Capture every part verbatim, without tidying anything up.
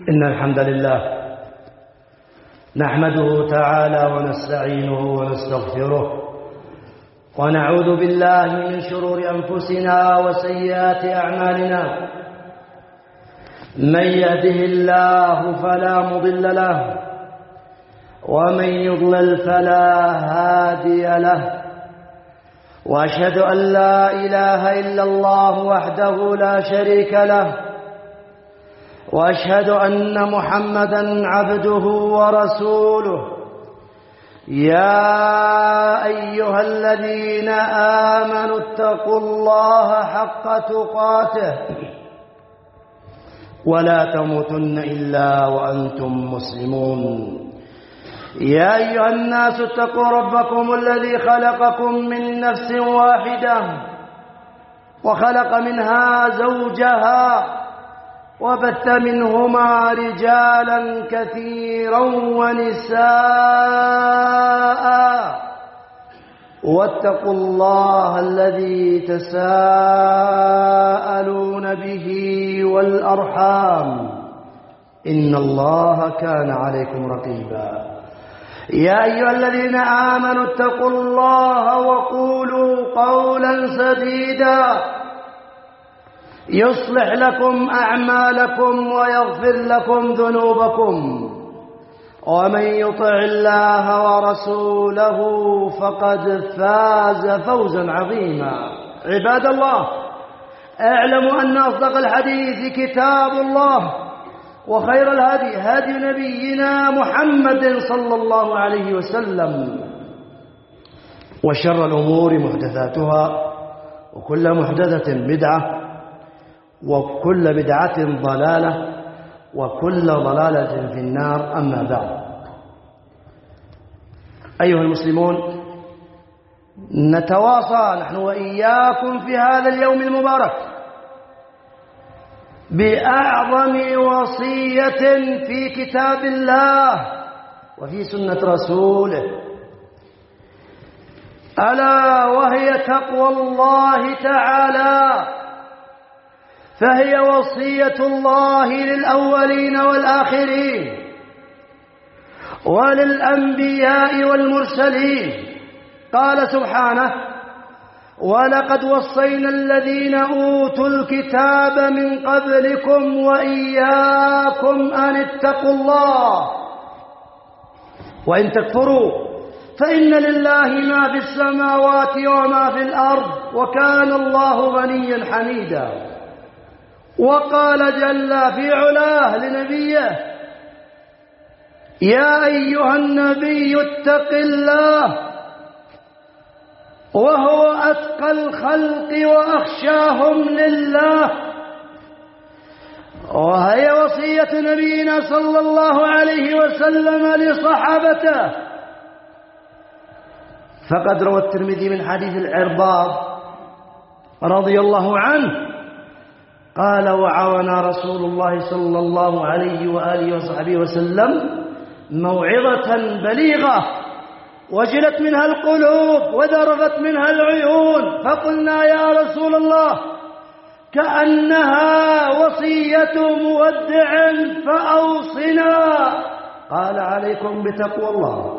إن الحمد لله نحمده تعالى ونستعينه ونستغفره ونعوذ بالله من شرور أنفسنا وسيئات أعمالنا. من يهده الله فلا مضل له ومن يضلل فلا هادي له، وأشهد أن لا إله إلا الله وحده لا شريك له، وأشهد أن محمدًا عبده ورسوله. يا أيها الذين آمنوا اتقوا الله حق تقاته ولا تموتن إلا وأنتم مسلمون. يا أيها الناس اتقوا ربكم الذي خلقكم من نفس واحدة وخلق منها زوجها وبث منهما رجالا كثيرا ونساء، واتقوا الله الذي تساءلون به والأرحام إن الله كان عليكم رقيبا. يا أيها الذين آمنوا اتقوا الله وقولوا قولا سديدا يصلح لكم أعمالكم ويغفر لكم ذنوبكم، ومن يطع الله ورسوله فقد فاز فوزا عظيما. عباد الله، اعلموا أن أصدق الحديث كتاب الله، وخير الهدي هدي نبينا محمد صلى الله عليه وسلم، وشر الأمور محدثاتها، وكل محدثة بدعة، وكل بدعة ضلالة، وكل ضلالة في النار. أما بعد، أيها المسلمون، نتواصى نحن وإياكم في هذا اليوم المبارك بأعظم وصية في كتاب الله وفي سنة رسوله، ألا وهي تقوى الله تعالى، فهي وصية الله للأولين والآخرين وللأنبياء والمرسلين. قال سبحانه: ولقد وصينا الذين أوتوا الكتاب من قبلكم وإياكم أن اتقوا الله وإن تكفروا فإن لله ما في السماوات وما في الأرض وكان الله غنيا حميدا. وقال جل في علاه لنبيه: يا أيها النبي اتق الله وهو أتقى الخلق وأخشاهم لله. وهي وصية نبينا صلى الله عليه وسلم لصحابته، فقد روى الترمذي من حديث العرباض رضي الله عنه قال: وعظنا رسول الله صلى الله عليه وآله وصحبه وسلم موعظة بليغة وجلت منها القلوب وذرفت منها العيون، فقلنا: يا رسول الله، كأنها وصية مودع فأوصنا. قال: عليكم بتقوى الله،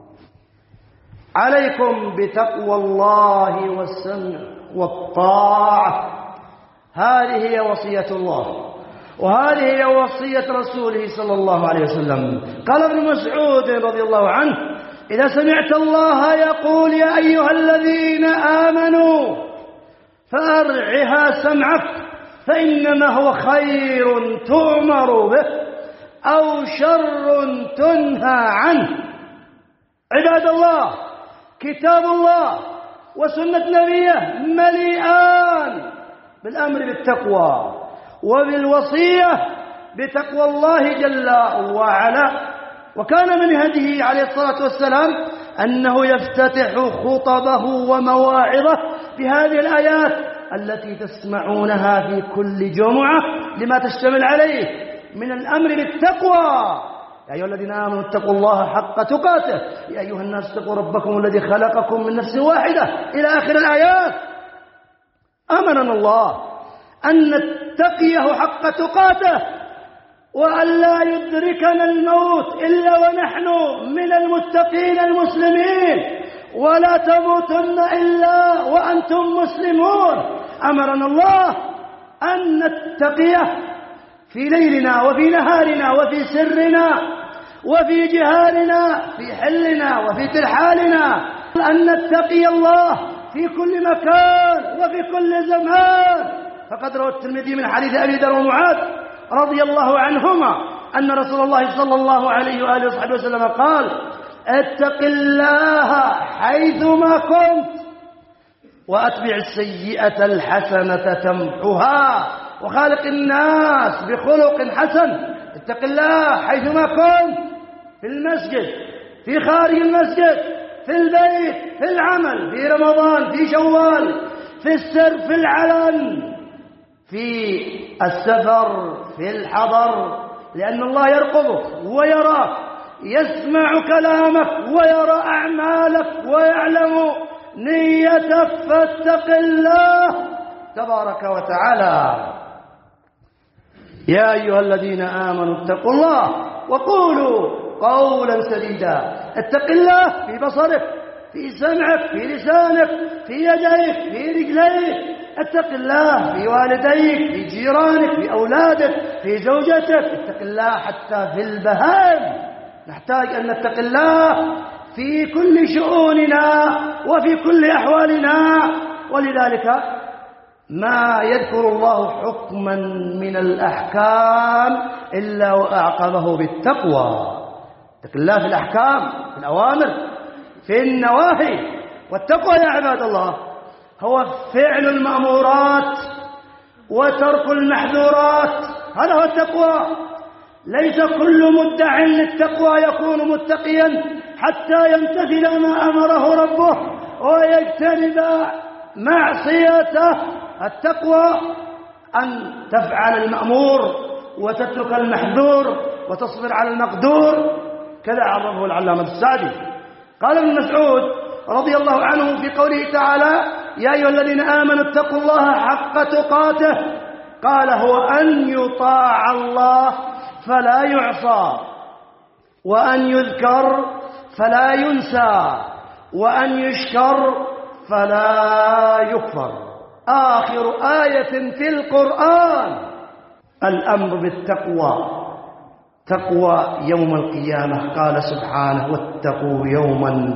عليكم بتقوى الله والسمع والطاعة. هذه هي وصية الله، وهذه هي وصية رسوله صلى الله عليه وسلم. قال ابن مسعود رضي الله عنه: إذا سمعت الله يقول يا أيها الذين آمنوا فأرعها سمعك، فإنما هو خير تؤمر به أو شر تنهى عنه. عباد الله، كتاب الله وسنة نبيه مليئان بالأمر بالتقوى وبالوصية بتقوى الله جل وعلا. وكان من هديه عليه الصلاة والسلام أنه يفتتح خطبه ومواعظه بهذه الآيات التي تسمعونها في كل جمعة لما تشتمل عليه من الأمر بالتقوى. يا أيها الذين آمنوا اتقوا الله حق تقاته، يا أيها الناس اتقوا ربكم الذي خلقكم من نفس واحدة إلى آخر الآيات. أمرنا الله أن نتقيه حق تقاته وأن لا يدركنا الموت إلا ونحن من المتقين المسلمين، ولا تموتن إلا وأنتم مسلمون. أمرنا الله أن نتقيه في ليلنا وفي نهارنا وفي سرنا وفي جهارنا، في حلنا وفي ترحالنا، أن نتقي الله في كل مكان وفي كل زمان. فقد روى الترمذي من حديث أبي ذر ومعاذ رضي الله عنهما أن رسول الله صلى الله عليه وآله وصحبه وسلم قال: اتق الله حيثما كنت وأتبع السيئة الحسنة تمحها وخالق الناس بخلق حسن. اتق الله حيثما كنت، في المسجد، في خارج المسجد، في البيت، في العمل، في رمضان، في شوال، في السر، في العلن، في السفر، في الحضر، لأن الله يرقبك ويراك، يسمع كلامك ويرى أعمالك ويعلم نيتك، فاتق الله تبارك وتعالى. يا أيها الذين آمنوا اتقوا الله وقولوا قولا سديدا. اتق الله في بصرك، في سمعك، في لسانك، في يديك، في رجليك. اتق الله في والديك، في جيرانك، في أولادك، في زوجتك. اتق الله حتى في البهائم، نحتاج أن نتق الله في كل شؤوننا وفي كل أحوالنا. ولذلك ما يذكر الله حكما من الأحكام إلا وأعقبه بالتقوى. اتق الله في الأحكام، في الأوامر، في النواهي. والتقوى يا عباد الله هو فعل المأمورات وترك المحظورات، هذا هو التقوى. ليس كل مدع للتقوى يكون متقيا حتى يمتثل ما أمره ربه ويجتنب معصيته. التقوى أن تفعل المأمور وتترك المحظور وتصبر على المقدور، كذا عرفه العلامة السعدي. قال ابن مسعود رضي الله عنه في قوله تعالى: يا أيها الذين آمنوا اتقوا الله حق تقاته، قال: هو أن يطاع الله فلا يعصى، وأن يذكر فلا ينسى، وأن يشكر فلا يكفر. آخر آية في القرآن الأمر بالتقوى، تقوى يوم القيامة. قال سبحانه: واتقوا يوما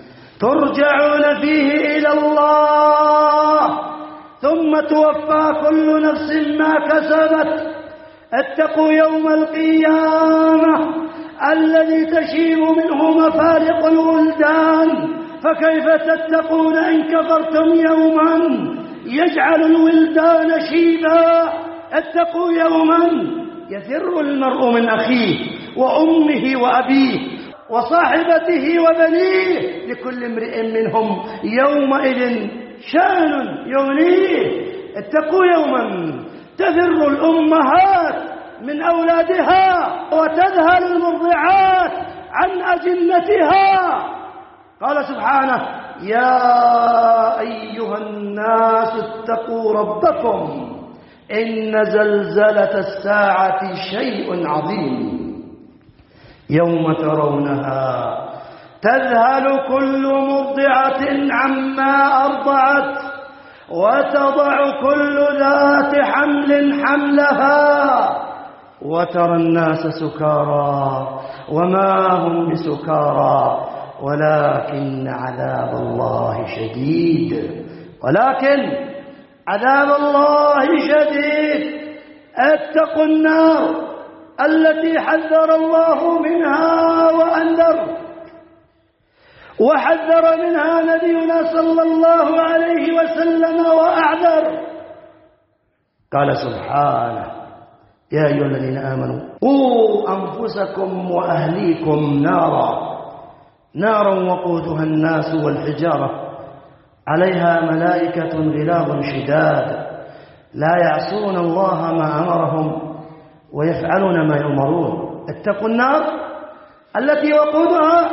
ترجعون فيه إلى الله ثم توفى كل نفس ما كسبت. اتقوا يوم القيامة الذي تشيب منه مفارق الولدان، فكيف تتقون إن كفرتم يوما يجعل الولدان شيبا. اتقوا يوما يفر المرء من أخيه وأمه وأبيه وصاحبته وبنيه، لكل امرئ منهم يومئذ شأن يغنيه. اتقوا يوما تفر الأمهات من أولادها وتذهل المرضعات عن أجنتها. قال سبحانه: يا أيها الناس اتقوا ربكم إن زلزلة الساعة شيء عظيم، يوم ترونها تذهل كل مرضعة عما أرضعت وتضع كل ذات حمل حملها وترى الناس سكارى وما هم بسكارى ولكن عذاب الله شديد ولكن عذاب الله شديد. اتقوا النار التي حذر الله منها وأنذر، وحذر منها نبينا صلى الله عليه وسلم وأعذر. قال سبحانه: يا أيها الذين آمنوا قوا أنفسكم وأهليكم نارا نارا وقودها الناس والحجارة عليها ملائكة غلاظ شداد لا يعصون الله ما أمرهم ويفعلون ما يؤمرون. اتقوا النار التي وقودها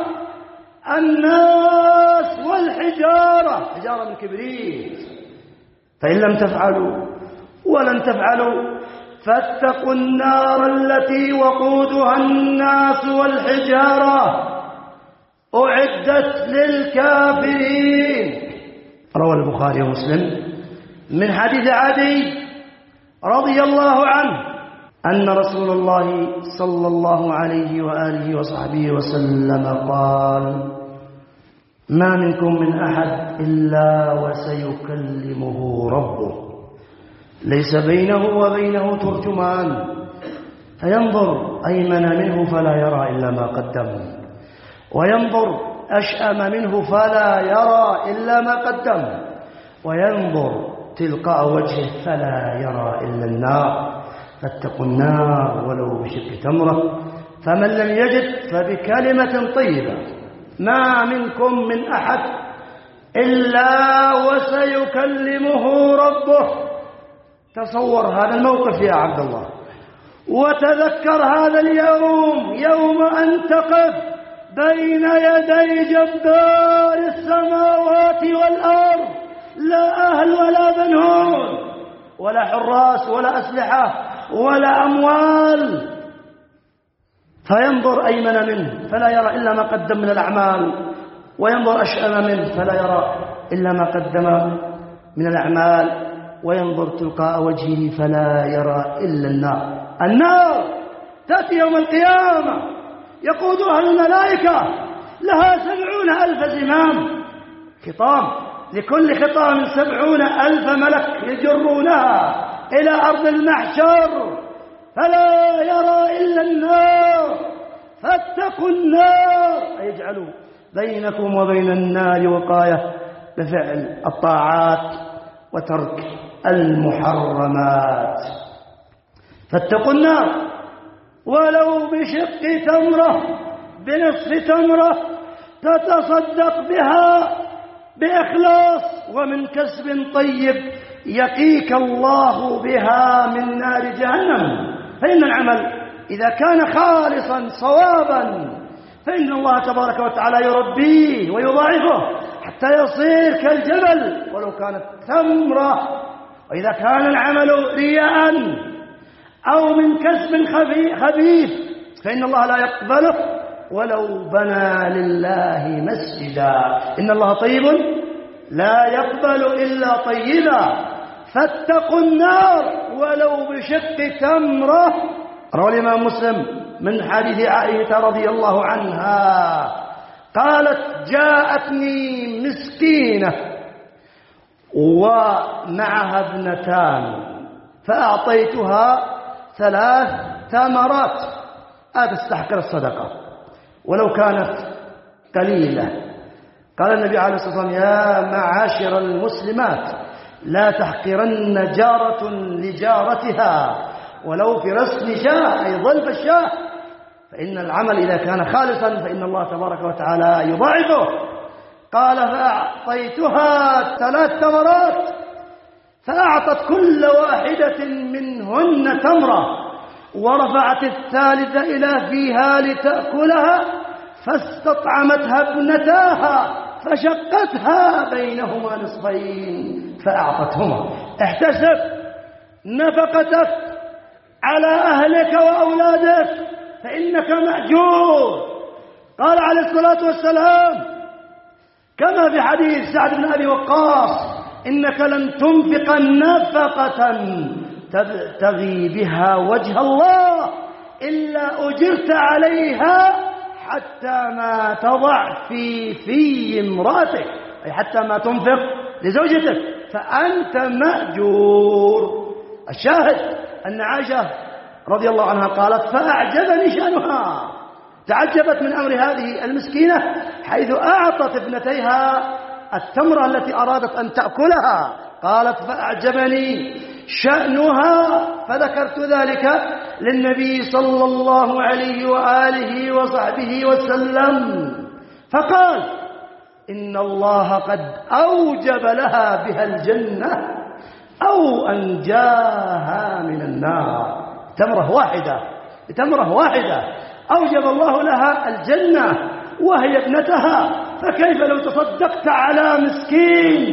الناس والحجارة، حجارة من كبريت، فإن لم تفعلوا ولن تفعلوا فاتقوا النار التي وقودها الناس والحجارة أعدت للكافرين. روى البخاري ومسلم من حديث عدي رضي الله عنه أن رسول الله صلى الله عليه وآله وصحبه وسلم قال: ما منكم من أحد إلا وسيكلمه ربه ليس بينه وبينه ترجمان، فينظر أيمن منه فلا يرى إلا ما قدم، وينظر أشأم منه فلا يرى إلا ما قدم، وينظر تلقاء وجهه فلا يرى إلا النار. فاتقوا النار ولو بشق تمرة، فمن لم يجد فبكلمة طيبة. ما منكم من أحد إلا وسيكلمه ربه. تصور هذا الموقف يا عبد الله، وتذكر هذا اليوم، يوم أن تقف بين يدي جبار السماوات والأرض، لا أهل ولا بنون ولا حراس ولا أسلحة ولا أموال، فينظر أيمن منه فلا يرى إلا ما قدم من الأعمال، وينظر أشأم منه فلا يرى إلا ما قدم من الأعمال، وينظر تلقاء وجهه فلا يرى إلا النار. النار تأتي يوم القيامة يقودها الملائكة، لها سبعون ألف زمام، خطام، لكل خطام سبعون ألف ملك يجرونها إلى أرض المحشر، فلا يرى إلا النار. فاتقوا النار، أي اجعلوا بينكم وبين النار وقاية بفعل الطاعات وترك المحرمات. فاتقوا النار ولو بشق تمرة، بنصف تمرة تتصدق بها بإخلاص ومن كسب طيب يقيك الله بها من نار جهنم. فإن العمل إذا كان خالصا صوابا فإن الله تبارك وتعالى يربيه ويضاعفه حتى يصير كالجبل ولو كانت ثمرة. وإذا كان العمل رياء أو من كسب خبيث فإن الله لا يقبله ولو بنى لله مسجدا. إن الله طيب لا يقبل إلا طيبا. فاتقوا النار ولو بشق تمرة. روى الإمام مسلم من حديث عائشة رضي الله عنها قالت: جاءتني مسكينة ومعها ابنتان فأعطيتها ثلاث تمرات، أتستحقر الصدقة ولو كانت قليلة. قال النبي عليه الصلاة والسلام: يا معاشر المسلمات لا تحقرن جارة لجارتها ولو في رسم شاة، أي ظلف الشاة، فإن العمل إذا كان خالصا فإن الله تبارك وتعالى يضاعفه. قال: فأعطيتها ثلاث تمرات فأعطت كل واحدة منهن تمرة، ورفعت الثالثة إلى فيها لتأكلها فاستطعمتها ابنتاها فشقتها بينهما نصفين فأعطتهما. احتسب نفقتك على أهلك وأولادك فإنك مأجور. قال عليه الصلاة والسلام كما في حديث سعد بن أبي وقاص: إنك لن تنفق نفقة تبتغي بها وجه الله إلا أجرت عليها حتى ما تضع في في امرأتك، أي حتى ما تنفق لزوجتك فأنت مأجور. الشاهد أن عائشة رضي الله عنها قالت: فأعجبني شأنها، تعجبت من أمر هذه المسكينة حيث أعطت ابنتيها التمرة التي أرادت أن تأكلها. قالت: فأعجبني شأنها، فذكرت ذلك للنبي صلى الله عليه وآله وصحبه وسلم، فقال: إن الله قد أوجب لها بها الجنة أو أنجاها من النار. تمرة واحدة تمرة واحدة أوجب الله لها الجنة وهي ابنتها، فكيف لو تصدقت على مسكين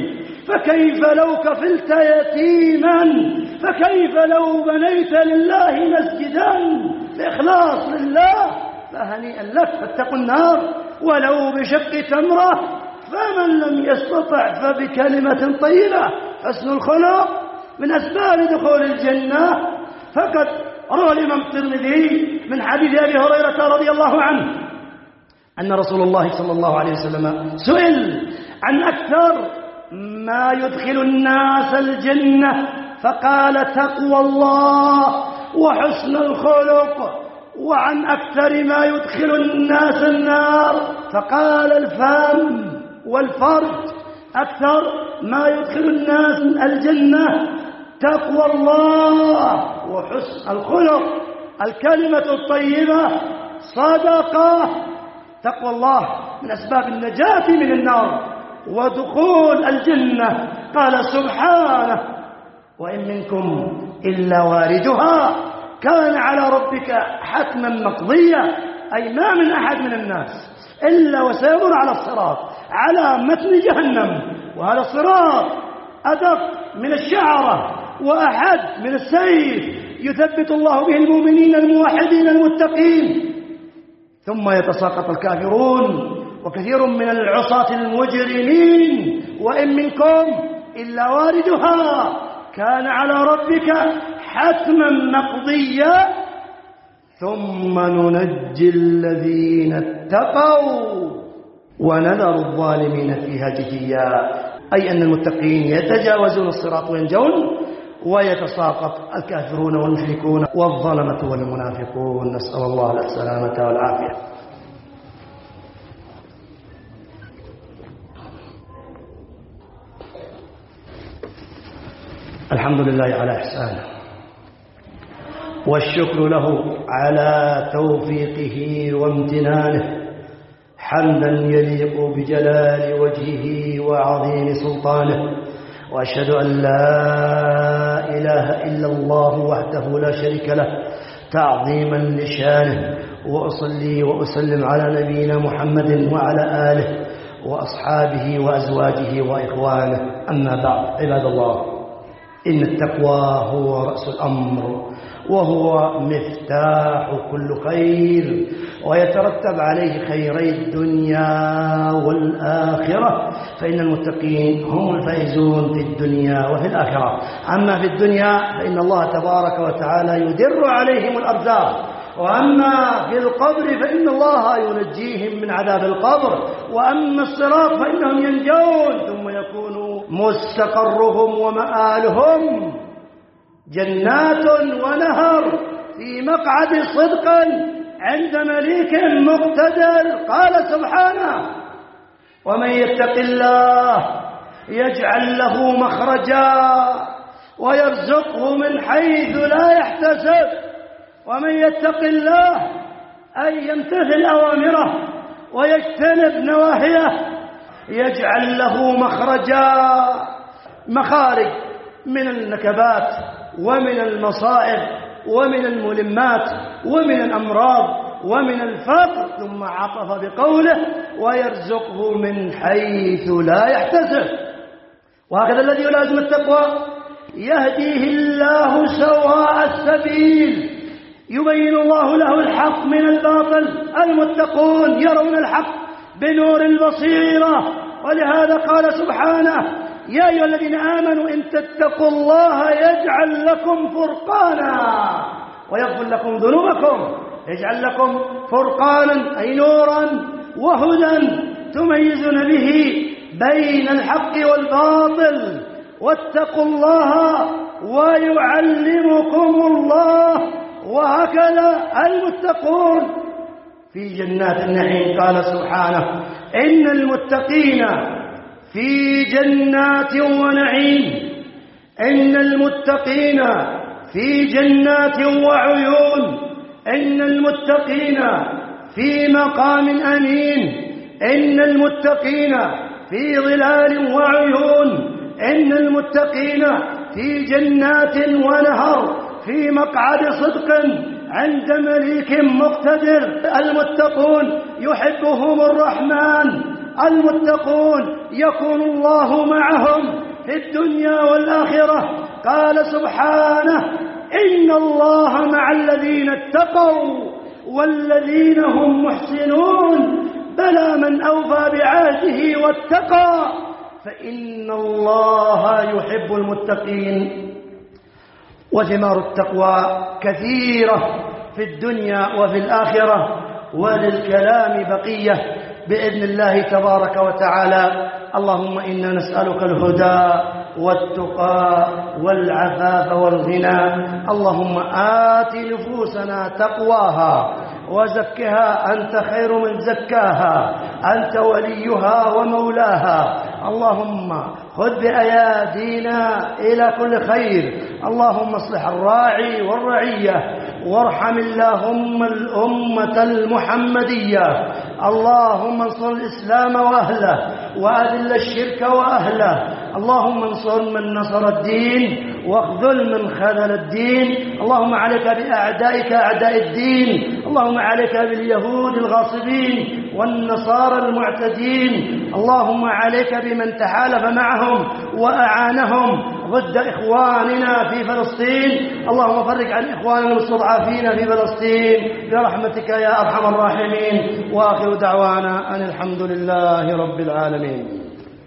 فكيف لو كفلت يتيما، فكيف لو بنيت لله مسجدا بإخلاص لله، فهنيئا لك. فاتقوا النار ولو بشق تمرة، فمن لم يستطع فبكلمة طيبة. حسن الخلق من أسباب دخول الجنة. فقد روى الإمام الترمذي من حديث أبي هريرة رضي الله عنه أن رسول الله صلى الله عليه وسلم سئل عن أكثر ما يدخل الناس الجنة، فقال تقوى الله وحسن الخلق. وعن أكثر ما يدخل الناس النار، فقال الفم والفرج. أكثر ما يدخل الناس الجنة تقوى الله وحسن الخلق، الكلمة الطيبة، صدقة. تقوى الله من أسباب النجاة من النار ودخول الجنة. قال سبحانه وإن منكم إلا واردها كان على ربك حتما مقضيا، أي ما من أحد من الناس إلا وسيمر على الصراط على متن جهنم، وهذا الصراط أدق من الشعرة وأحد من السيف، يثبت الله به المؤمنين الموحدين المتقين. ثم يتساقط الكافرون وكثير من العصاة المجرمين. وإن منكم إلا واردها كان على ربك حتما مقضيا ثم ننجي الذين اتقوا ونذر الظالمين فيها جثيا، أي أن المتقين يتجاوزون الصراط وينجون، ويتساقط الكافرون والمشركون والظلمة والمنافقون. نسأل الله السلامة والعافية. الحمد لله على إحسانه، والشكر له على توفيقه وامتنانه، حمدا يليق بجلال وجهه وعظيم سلطانه. وأشهد أن لا إله إلا الله وحده لا شريك له تعظيما لشانه، وأصلي وأسلم على نبينا محمد وعلى آله وأصحابه وأزواجه وإخوانه. أما بعد، عباد الله، إن التقوى هو رأس الأمر، وهو مفتاح كل خير، ويترتب عليه خيري الدنيا والآخرة، فإن المتقين هم الفائزون في الدنيا وفي الآخرة. أما في الدنيا فإن الله تبارك وتعالى يدر عليهم الأرزاق، وأما في القبر فإن الله ينجيهم من عذاب القبر، وأما الصراط فإنهم ينجون ثم يكون مستقرهم ومآلهم جنات ونهر في مقعد صدق عند مليك مقتدر. قال سبحانه ومن يتق الله يجعل له مخرجا ويرزقه من حيث لا يحتسب. ومن يتق الله أي يمتثل أوامره ويجتنب نواهيه يجعل له مخرجا، مخارج من النكبات ومن المصائب ومن الملمات ومن الأمراض ومن الفقر. ثم عطف بقوله ويرزقه من حيث لا يحتسب. وهكذا الذي يلازم التقوى يهديه الله سواء السبيل، يبين الله له الحق من الباطل. المتقون يرون الحق بنور البصيرة، ولهذا قال سبحانه يا أيها الذين آمنوا إن تتقوا الله يجعل لكم فرقانا ويغفر لكم ذنوبكم. يجعل لكم فرقانا أي نورا وهدى تميزون به بين الحق والباطل. واتقوا الله ويعلمكم الله. وهكذا المتقون في جنات النعيم. قال سبحانه إن المتقين في جنات ونعيم، إن المتقين في جنات وعيون، إن المتقين في مقام أمين، إن المتقين في ظلال وعيون، إن المتقين في جنات ونهر في مقعد صدق عند مليك مقتدر. المتقون يحبهم الرحمن، المتقون يكون الله معهم في الدنيا والآخرة. قال سبحانه: إن الله مع الذين اتقوا والذين هم محسنون. بلى من أوفى بعهده واتقى فإن الله يحب المتقين. وثمار التقوى كثيرة في الدنيا وفي الآخرة، وللكلام بقية بإذن الله تبارك وتعالى. اللهم إنا نسألك الهدى والتقى والعفاف والغنى. اللهم آت نفوسنا تقواها وزكها أنت خير من زكاها، أنت وليها ومولاها. اللهم خذ بأيادينا إلى كل خير. اللهم اصلح الراعي والرعية، وارحم اللهم الأمة المحمدية. اللهم انصر الإسلام وأهله وأذل الشرك وأهله. اللهم انصر من نصر الدين واخذل من خذل الدين. اللهم عليك بأعدائك أعداء الدين. اللهم عليك باليهود الغاصبين والنصارى المعتدين. اللهم عليك بمن تحالف معهم وأعانهم ضد إخواننا في فلسطين. اللهم فرج عن إخواننا المستضعفين في فلسطين برحمتك يا أرحم الراحمين. وآخر دعوانا أن الحمد لله رب العالمين.